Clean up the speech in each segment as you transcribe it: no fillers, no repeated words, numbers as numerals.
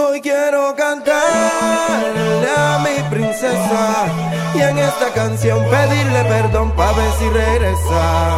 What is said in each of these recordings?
Hoy quiero cantarle a mi princesa y en esta canción pedirle perdón pa' ver si regresa.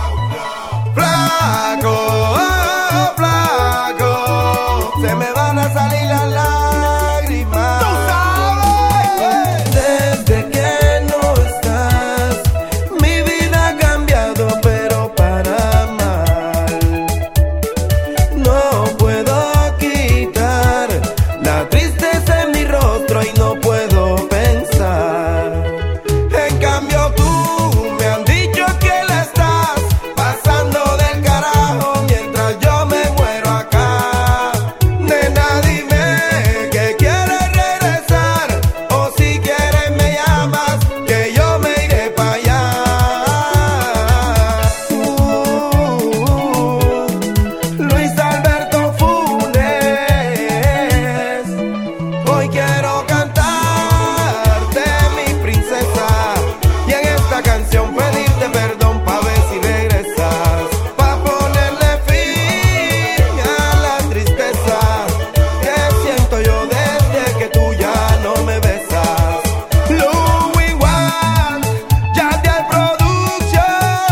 Flaco, oh, flaco, se me van a salir las lágrimas. ¡Tú sabes! Desde que no estás, mi vida ha cambiado, pero para mal. No puedo quitar la tristeza en mi rostro y no puedo pensar. En cambio tú me han dicho que la estás pasando del carajo mientras yo me muero acá. Nena, dime que quieres regresar o si quieres me llamas que yo me iré pa' allá. Luis Alberto Funes, hoy quiero cantarte mi princesa y en esta canción pedirte perdón pa' ver si regresas, pa' ponerle fin a la tristeza que siento yo desde que tú ya no me besas. Louis One, Yadiel Production.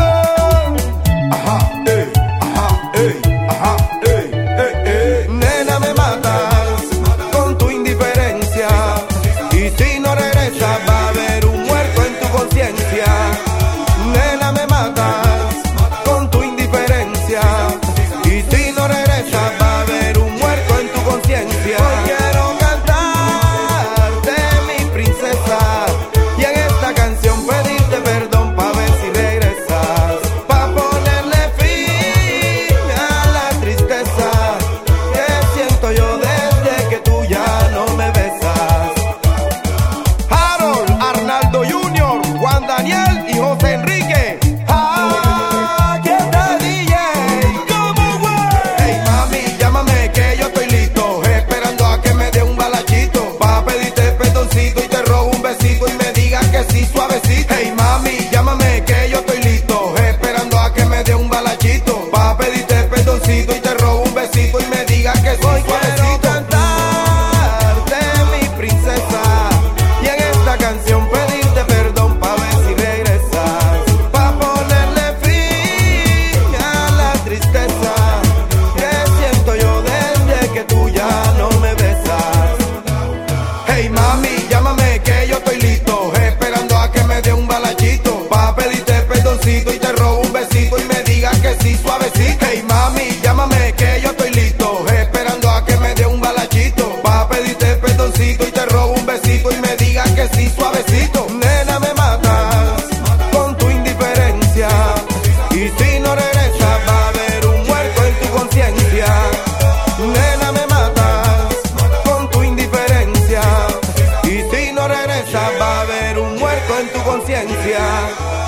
Ajá, ey, ajá, ey, ajá, ey, ey, ey. Nena, me matas con tu indiferencia y si no regresas va a haber un muerto en tu conciencia. Nena, me matas con tu indiferencia y si no regresas va a haber un muerto en tu conciencia. Hoy quiero cantarte mi princesa y en esta canción pedirte perdón pa' ver si regresas, pa' ponerle fin a la tristeza que siento yo desde que tú ya no me besas. Harold, Arnaldo Jr., Juan Daniel y José Enrique. Aquí está DJ, ¿cómo güey? Hey mami, llámame que yo estoy listo, esperando a que me dé un balachito, pa' pedirte perdoncito y te robo un besito y me digas que sí suavecito. Hey mami, llámame que yo estoy listo, esperando a que me dé un balachito, pa' pedirte perdoncito y te robo un besito y me digas que sí suavecito. Quiero cantarte mi princesa y en esta canción pedirte perdón pa' ver si regresas, pa' ponerle fin a la tristeza que siento yo desde que tú ya no me besas. Hey mami, llámame que yo estoy listo, esperando a que me dé un balachito, pa' pedirte perdoncito y te robo un besito y me digas que sí suavecito. Hey mami, llámame que yo estoy listo, esperando a que me dé un balachito, pa' pedirte perdoncito y te robo un besito y me digas que sí suavecito. Nena, me matas con tu indiferencia y si no regresas va a haber un muerto en tu conciencia. Nena, me matas con tu indiferencia y si no regresas va a haber un muerto en tu conciencia.